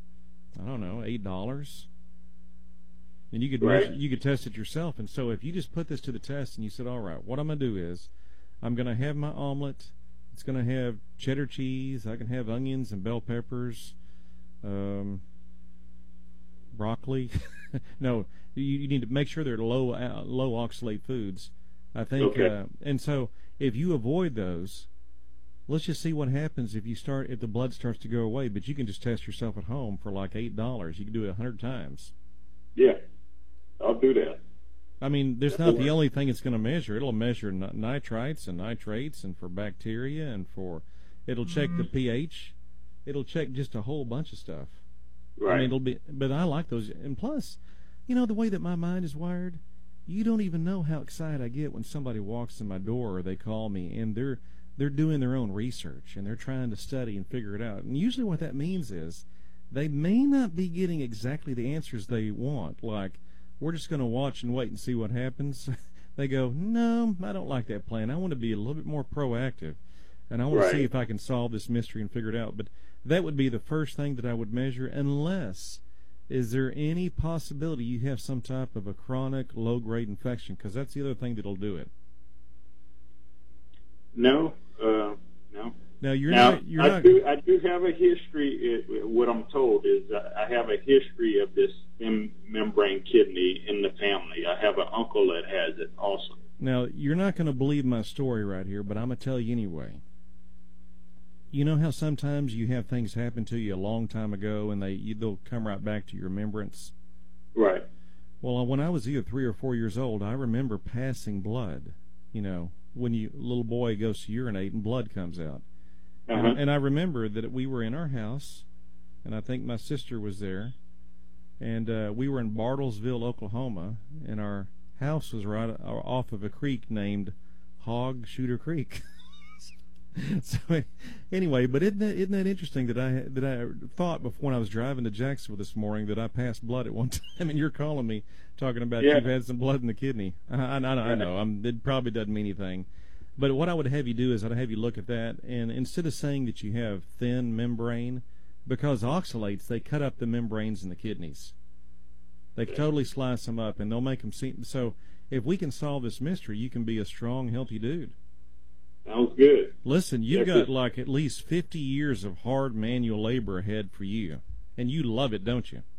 I don't know, eight dollars. And you could right. measure, you could test it yourself. And so if you just put this to the test and you said, all right, what I'm going to do is I'm going to have my omelet. It's going to have cheddar cheese. I can have onions and bell peppers, um, broccoli. No, you, you need to make sure they're low uh, low oxalate foods. I think. Okay. Uh, and so if you avoid those, let's just see what happens if you start if the blood starts to go away. But you can just test yourself at home for like eight dollars. You can do it a hundred times. Yeah. I'll do that. I mean, there's not the only thing it's going to measure. It'll measure nitrites and nitrates, and for bacteria, and for it'll check the pH. It'll check just a whole bunch of stuff. Right. I mean, it'll be. But I like those. And plus, you know, the way that my mind is wired, you don't even know how excited I get when somebody walks in my door or they call me and they're they're doing their own research and they're trying to study and figure it out. And usually, what that means is they may not be getting exactly the answers they want, like, we're just going to watch and wait and see what happens. They go, no, I don't like that plan. I want to be a little bit more proactive, and I want right. to see if I can solve this mystery and figure it out. But that would be the first thing that I would measure, unless, is there any possibility you have some type of a chronic low-grade infection? Because that's the other thing that'll do it. No, uh, no. Now, you're now, not... You're I, not, do, I do have a history. uh, What I'm told is uh, I have a history of this mem- membrane kidney in the family. I have an uncle that has it also. Now, you're not going to believe my story right here, but I'm going to tell you anyway. You know how sometimes you have things happen to you a long time ago, and they you, they'll come right back to your remembrance? Right. Well, when I was either three or four years old, I remember passing blood. You know, when you little boy goes to urinate and blood comes out. Uh-huh. And, and I remember that we were in our house, and I think my sister was there, and uh, we were in Bartlesville, Oklahoma, and our house was right off of a creek named Hog Shooter Creek. So anyway, but isn't that, isn't that interesting that I that I thought before when I was driving to Jacksonville this morning that I passed blood at one time, and you're calling me talking about yeah. you've had some blood in the kidney. I, I, I know, I know. I'm, it probably doesn't mean anything. But what I would have you do is I'd have you look at that, and instead of saying that you have thin membrane, because oxalates, they cut up the membranes in the kidneys. They totally slice them up, and they'll make them seem... So if we can solve this mystery, you can be a strong, healthy dude. Sounds good. Listen, you've yeah, got like at least fifty years of hard manual labor ahead for you, and you love it, don't you?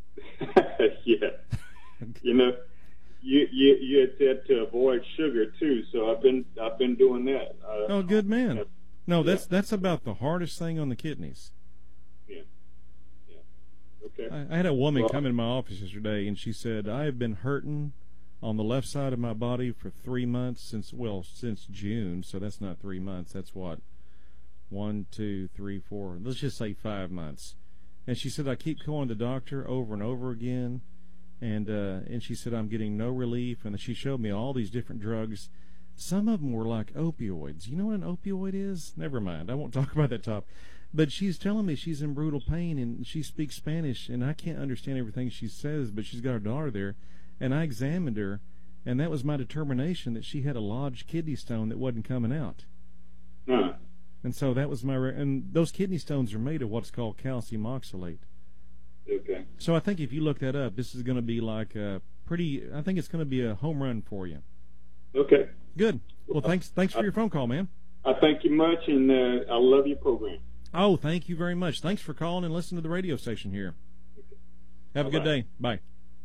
Yeah. You know... You, you you had said to avoid sugar too, so I've been I've been doing that. Uh, oh, good man. No, that's yeah. that's about the hardest thing on the kidneys. Yeah, yeah. Okay. I, I had a woman well, come in my office yesterday, and she said, "I have been hurting on the left side of my body for three months since well since June. So that's not three months. That's what one, two, three, four. Let's just say five months." And she said, "I keep going to the doctor over and over again." And uh, and she said, I'm getting no relief. And she showed me all these different drugs. Some of them were like opioids. You know what an opioid is? Never mind. I won't talk about that top. But she's telling me she's in brutal pain, and she speaks Spanish, and I can't understand everything she says, but she's got her daughter there. And I examined her, and that was my determination that she had a lodged kidney stone that wasn't coming out. Huh. And so that was my... Re- and those kidney stones are made of what's called calcium oxalate. Okay. So I think if you look that up, this is going to be like a pretty. I think it's going to be a home run for you. Okay. Good. Well, thanks. Thanks for I, your phone call, man. I thank you much, and uh, I love your program. Oh, thank you very much. Thanks for calling and listening to the radio station here. Have Bye-bye. a good day. Bye.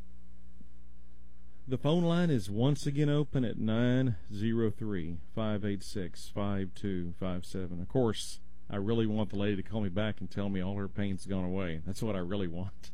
The phone line is once again open at nine zero three, five eight six, five two five seven. Of course, I really want the lady to call me back and tell me all her pain's gone away. That's what I really want.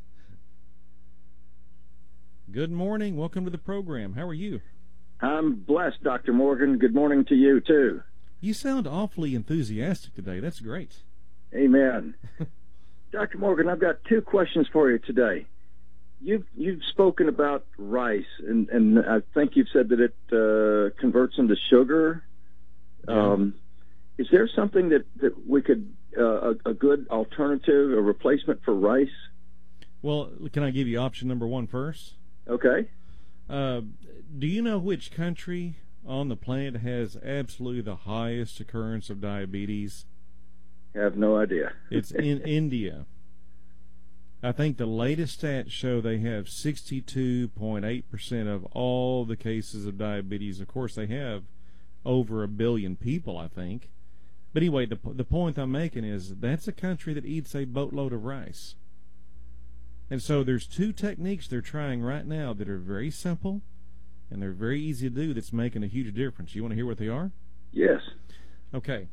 Good morning. Welcome to the program. How are you? I'm blessed, Doctor Morgan. Good morning to you, too. You sound awfully enthusiastic today. That's great. Amen. Doctor Morgan, I've got two questions for you today. You've you've spoken about rice, and, and I think you've said that it uh, converts into sugar. Yeah. Um, is there something that, that we could, uh, a, a good alternative, a replacement for rice? Well, can I give you option number one first? Okay. Uh, do you know which country on the planet has absolutely the highest occurrence of diabetes? Have no idea. It's in India. I think the latest stats show they have sixty-two point eight percent of all the cases of diabetes. Of course, they have over a billion people, I think. But anyway, the the point I'm making is that's a country that eats a boatload of rice. And so there's two techniques they're trying right now that are very simple and they're very easy to do that's making a huge difference. You want to hear what they are? Yes. Okay.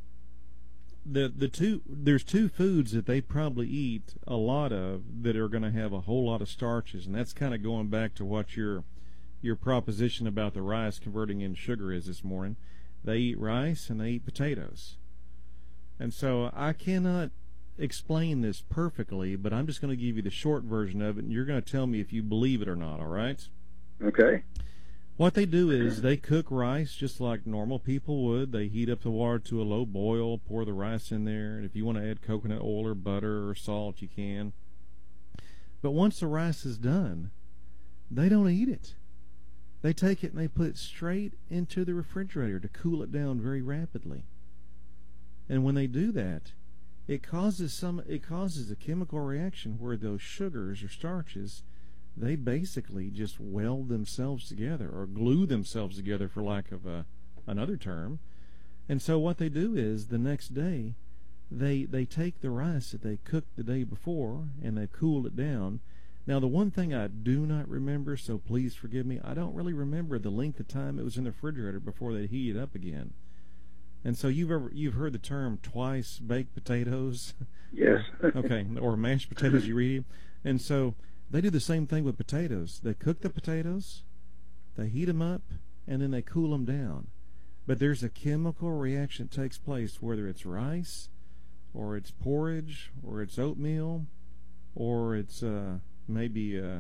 The the two there's two foods that they probably eat a lot of that are going to have a whole lot of starches, and that's kind of going back to what your your proposition about the rice converting into sugar is this morning. They eat rice and they eat potatoes. And so I cannot explain this perfectly, but I'm just going to give you the short version of it, and you're going to tell me if you believe it or not, all right? Okay. What they do is they cook rice just like normal people would. They heat up the water to a low boil, pour the rice in there, and if you want to add coconut oil or butter or salt, you can. But once the rice is done, they don't eat it. They take it and they put it straight into the refrigerator to cool it down very rapidly. And when they do that, it causes some it causes a chemical reaction where those sugars or starches, they basically just weld themselves together or glue themselves together, for lack of a, another term. And so what they do is the next day they they take the rice that they cooked the day before and they cool it down. Now, the one thing I do not remember, so please forgive me, I don't really remember the length of time it was in the refrigerator before they heat it up again. And so you've ever you've heard the term twice baked potatoes? Yes. Okay, or mashed potatoes you read. And so they do the same thing with potatoes. They cook the potatoes, they heat them up, and then they cool them down. But there's a chemical reaction that takes place, whether it's rice, or it's porridge, or it's oatmeal, or it's uh, maybe, uh,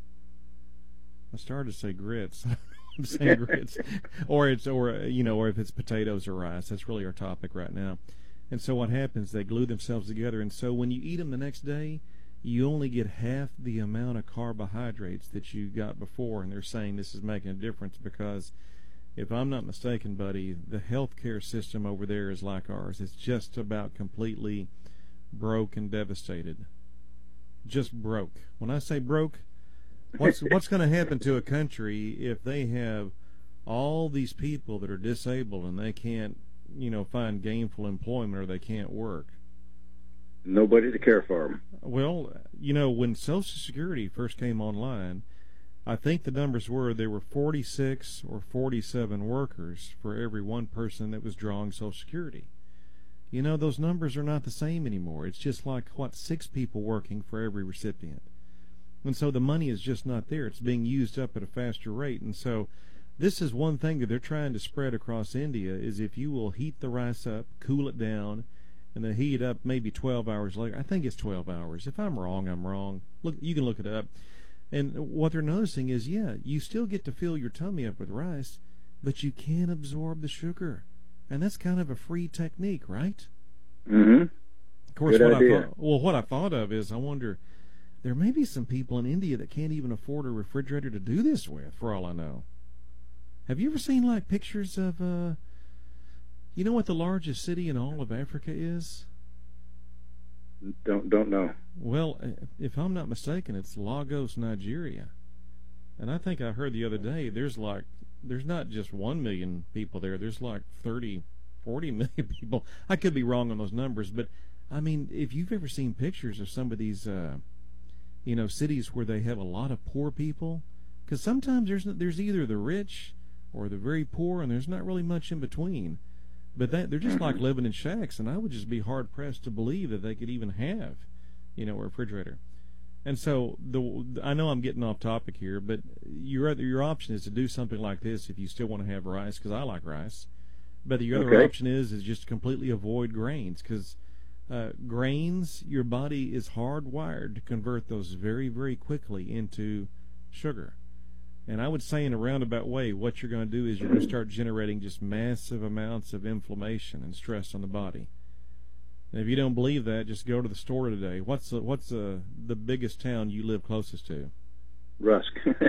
I started to say grits. I'm saying grits. Or it's, or you know, or if it's potatoes or rice. That's really our topic right now. And so what happens, they glue themselves together. And so when you eat them the next day, you only get half the amount of carbohydrates that you got before. And they're saying this is making a difference because, if I'm not mistaken, buddy, the healthcare system over there is like ours. It's just about completely broke and devastated. Just broke. When I say broke, what's what's going to happen to a country if they have all these people that are disabled and they can't, you know, find gainful employment or they can't work? Nobody to care for them. Well, you know, when Social Security first came online, I think the numbers were there were forty-six or forty-seven workers for every one person that was drawing Social Security. You know, those numbers are not the same anymore. It's just like, what, six people working for every recipient. And so the money is just not there. It's being used up at a faster rate. And so this is one thing that they're trying to spread across India, is if you will heat the rice up, cool it down, and then heat it up maybe twelve hours later. I think it's twelve hours. If I'm wrong, I'm wrong. Look, you can look it up. And what they're noticing is, yeah, you still get to fill your tummy up with rice, but you can't absorb the sugar. And that's kind of a free technique, right? Mm-hmm. Of course, Good what idea. I thought, well, what I thought of is, I wonder, there may be some people in India that can't even afford a refrigerator to do this with, for all I know. Have you ever seen, like, pictures of, uh, you know what the largest city in all of Africa is? Don't don't know. Well, if I'm not mistaken, it's Lagos, Nigeria. And I think I heard the other day there's like, there's not just one million people there. There's like thirty, forty million people. I could be wrong on those numbers, but I mean, if you've ever seen pictures of some of these, uh, you know, cities where they have a lot of poor people, because sometimes there's there's either the rich or the very poor, and there's not really much in between. But that, they're just like living in shacks, and I would just be hard pressed to believe that they could even have, you know, a refrigerator. And so the I know I'm getting off topic here, but your other, your option is to do something like this if you still want to have rice, because I like rice. But the other Okay. option is is just completely avoid grains, because uh, grains, your body is hardwired to convert those very, very quickly into sugar. And I would say in a roundabout way, what you're going to do is you're going to start generating just massive amounts of inflammation and stress on the body. And if you don't believe that, just go to the store today. What's the, what's the, the biggest town you live closest to? Rusk.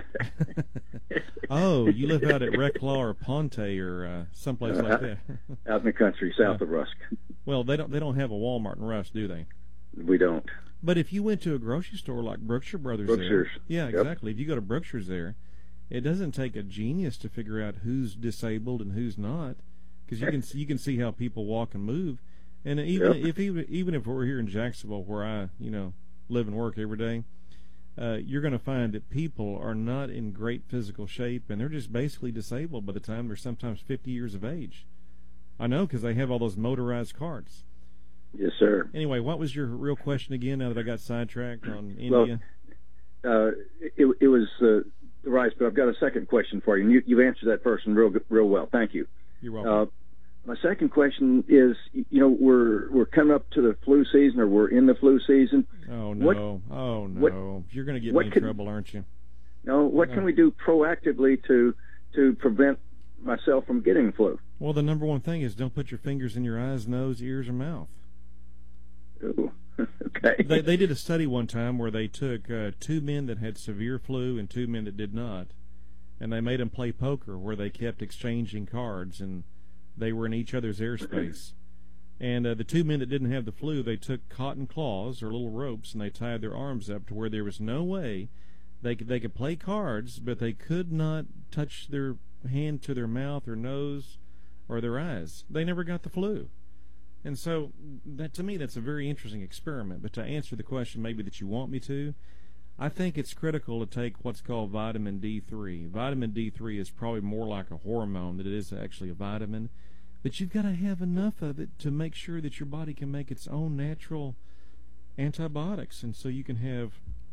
Oh, you live out at Reclaw or Ponte or uh, someplace like that. Out in the country, south of Rusk. Well, they don't they don't have a Walmart in Rusk, do they? We don't. But if you went to a grocery store like Brookshire Brothers, Brookshire's. there, yeah, Yep. exactly. If you go to Brookshire's there, it doesn't take a genius to figure out who's disabled and who's not, because you can you can see how people walk and move. And even Yep. if even even if we're here in Jacksonville, where I you know live and work every day, uh, you're going to find that people are not in great physical shape, and they're just basically disabled by the time they're sometimes fifty years of age. I know, because they have all those motorized carts. Yes, sir. Anyway, what was your real question again? Now that I got sidetracked on Well, India. Uh, it, it was uh, the rice, but I've got a second question for you. And you, you've answered that first one real, real well. Thank you. You're welcome. Uh, my second question is, you know, we're we're coming up to the flu season, or we're in the flu season. oh no! what- oh no! what- You're going to get what me in could- trouble, aren't you? Now, what Yeah. can we do proactively to to prevent myself from getting flu? Well, the number one thing is don't put your fingers in your eyes, nose, ears, or mouth. Ooh. Okay. They they did a study one time where they took uh, two men that had severe flu and two men that did not, and they made them play poker where they kept exchanging cards, and they were in each other's airspace. And uh, the two men that didn't have the flu, they took cotton claws or little ropes, and they tied their arms up to where there was no way they could they could play cards, but they could not touch their hand to their mouth or nose or their eyes. They never got the flu. And so, that to me, that's a very interesting experiment. But to answer the question maybe that you want me to, I think it's critical to take what's called vitamin D three. Vitamin D three is probably more like a hormone than it is actually a vitamin. But you've got to have enough of it to make sure that your body can make its own natural antibiotics, and so you can have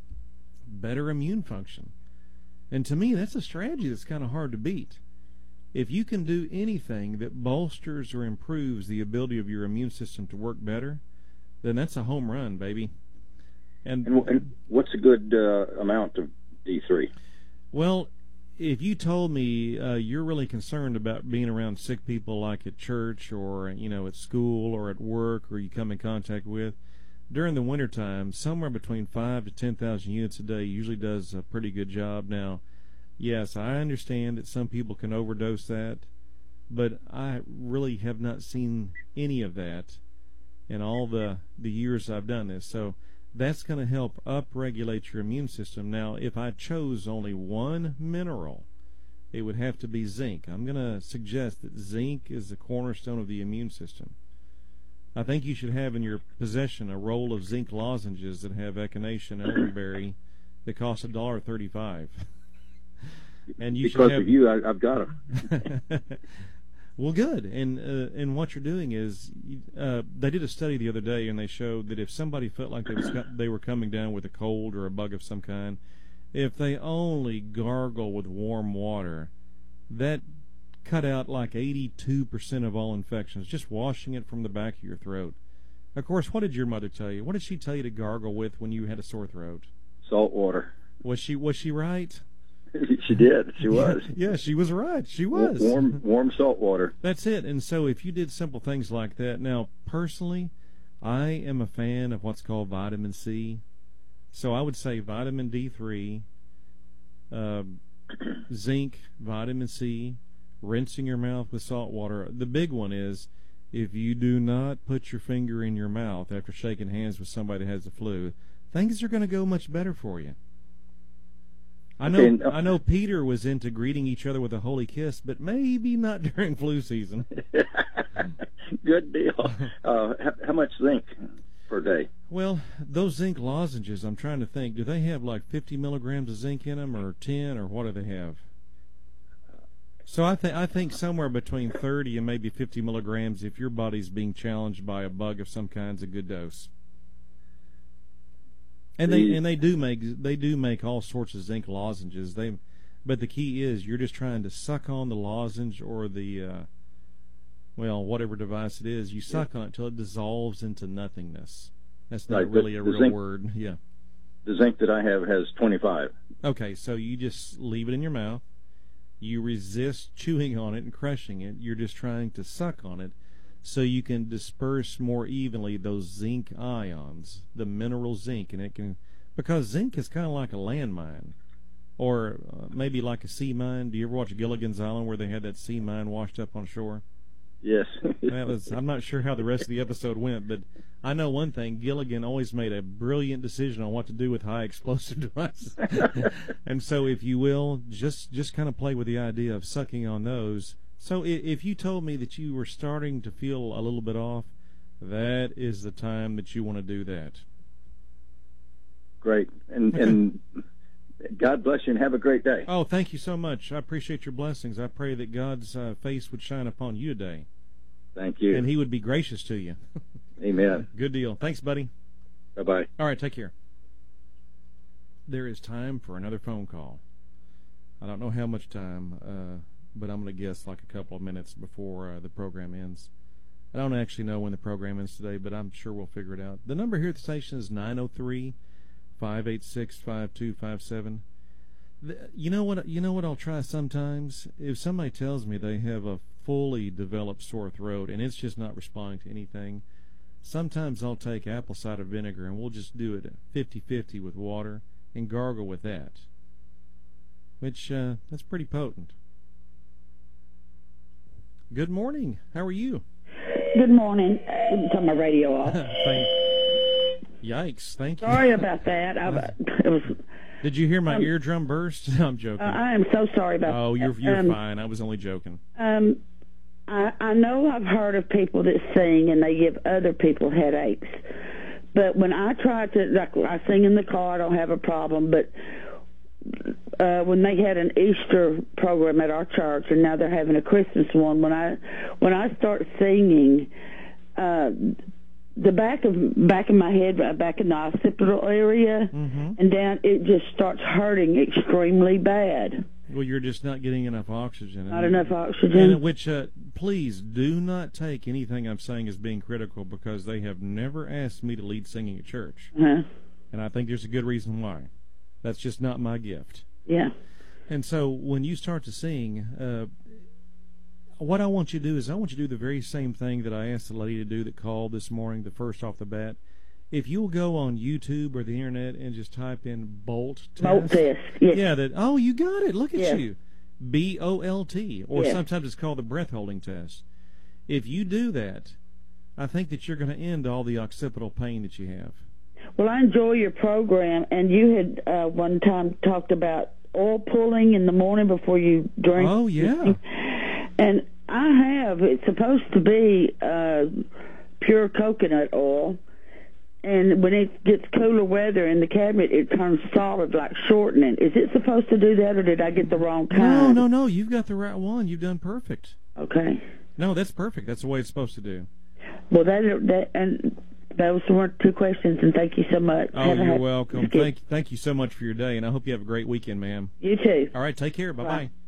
better immune function. And to me, that's a strategy that's kind of hard to beat. If you can do anything that bolsters or improves the ability of your immune system to work better, then that's a home run, baby. And, And, and what's a good uh, amount of D three? well, if you told me uh, you're really concerned about being around sick people like at church or, you know, at school or at work or you come in contact with, during the wintertime, somewhere between five to ten thousand units a day usually does a pretty good job. Now, yes, I understand that some people can overdose that, but I really have not seen any of that in all the, the years I've done this. So that's going to help upregulate your immune system. Now, if I chose only one mineral, it would have to be zinc. I'm going to suggest that zinc is the cornerstone of the immune system. I think you should have in your possession a roll of zinc lozenges that have echinacea and elderberry that cost a dollar thirty-five. And you Because should have, of you, I, I've got them. well, good. And uh, and what you're doing is, uh, they did a study the other day, and they showed that if somebody felt like they was co- they were coming down with a cold or a bug of some kind, if they only gargle with warm water, that cut out like eighty-two percent of all infections, just washing it from the back of your throat. Of course, what did your mother tell you? What did she tell you to gargle with when you had a sore throat? Salt water. Was she was she right? She did. She was. Yeah, she was right. She was. Warm, warm salt water. That's it. And so if you did simple things like that, now, personally, I am a fan of what's called vitamin C. So I would say vitamin D three, uh, zinc, vitamin C, rinsing your mouth with salt water. The big one is if you do not put your finger in your mouth after shaking hands with somebody that has the flu, things are going to go much better for you. I know, Okay, I know Peter was into greeting each other with a holy kiss, but maybe not during flu season. Good deal. Uh, how, how much zinc? per day? Well, those zinc lozenges, I'm trying to think, do they have like fifty milligrams of zinc in them, or ten, or what do they have? So I think I think somewhere between thirty and maybe fifty milligrams if your body's being challenged by a bug of some kind's a good dose. And they and they do make they do make all sorts of zinc lozenges. They, but the key is you're just trying to suck on the lozenge or the, uh, well, whatever device it is. You suck yeah. on it until it dissolves into nothingness. That's not right, really a real zinc, word. Yeah. The zinc that I have has twenty-five. Okay, so you just leave it in your mouth. You resist chewing on it and crushing it. You're just trying to suck on it so you can disperse more evenly those zinc ions, the mineral zinc, and it can, because zinc is kind of like a landmine, or uh, maybe like a sea mine. Do you ever watch Gilligan's Island where they had that sea mine washed up on shore? Yes. That was, I'm not sure how the rest of the episode went, but I know one thing. Gilligan always made a brilliant decision on what to do with high explosive devices. And so, if you will, just just kind of play with the idea of sucking on those. So if you told me that you were starting to feel a little bit off, that is the time that you want to do that. Great. And, okay. and God bless you and have a great day. Oh, thank you so much. I appreciate your blessings. I pray that God's uh, face would shine upon you today. Thank you. And he would be gracious to you. Amen. Good deal. Thanks, buddy. Bye-bye. All right, take care. There is time for another phone call. I don't know how much time, uh, but I'm going to guess like a couple of minutes before uh, the program ends. I don't actually know when the program ends today, but I'm sure we'll figure it out. The number here at the station is nine oh three, five eight six, five two five seven. You know what? You know what I'll try sometimes? If somebody tells me they have a fully developed sore throat and it's just not responding to anything, sometimes I'll take apple cider vinegar and we'll just do it fifty-fifty with water and gargle with that, which uh, that's pretty potent. Good morning. How are you? Good morning. Turn my radio off. Thank Yikes! Thank you. Sorry about that. I, it was. Did you hear my um, eardrum burst? I'm joking. Uh, I am so sorry about. Oh, that. you're you're um, fine. I was only joking. Um, I I know I've heard of people that sing and they give other people headaches, but when I try to, like, I sing in the car, I don't have a problem. But uh, when they had an Easter program at our church, and now they're having a Christmas one, when I when I start singing, uh, the back of back of my head, back in the occipital area, mm-hmm. and down, it just starts hurting extremely bad. Well, you're just not getting enough oxygen. Not enough oxygen. And which, uh, please do not take anything I'm saying as being critical, because they have never asked me to lead singing at church, uh-huh. and I think there's a good reason why. That's just not my gift. Yeah. And so when you start to sing, uh, what I want you to do is I want you to do the very same thing that I asked the lady to do that called this morning, the first off the bat. If you'll go on YouTube or the internet and just type in Bolt test. Bolt test, yes. Yeah, that, oh, you got it. Look at yes. you. B O L T. Or yes. sometimes it's called the breath holding test. If you do that, I think that you're going to end all the occipital pain that you have. Well, I enjoy your program, and you had uh, one time talked about oil pulling in the morning before you drink. Oh, yeah. And I have. It's supposed to be uh, pure coconut oil. And when it gets cooler weather in the cabinet, it turns solid, like shortening. Is it supposed to do that, or did I get the wrong kind? No, no, no. You've got the right one. You've done perfect. Okay. No, that's perfect. That's the way it's supposed to do. Well, that that and those were two questions, and thank you so much. Oh, Have you're a, welcome. Thank, thank you so much for your day, and I hope you have a great weekend, ma'am. You too. All right, take care. Bye-bye. Bye.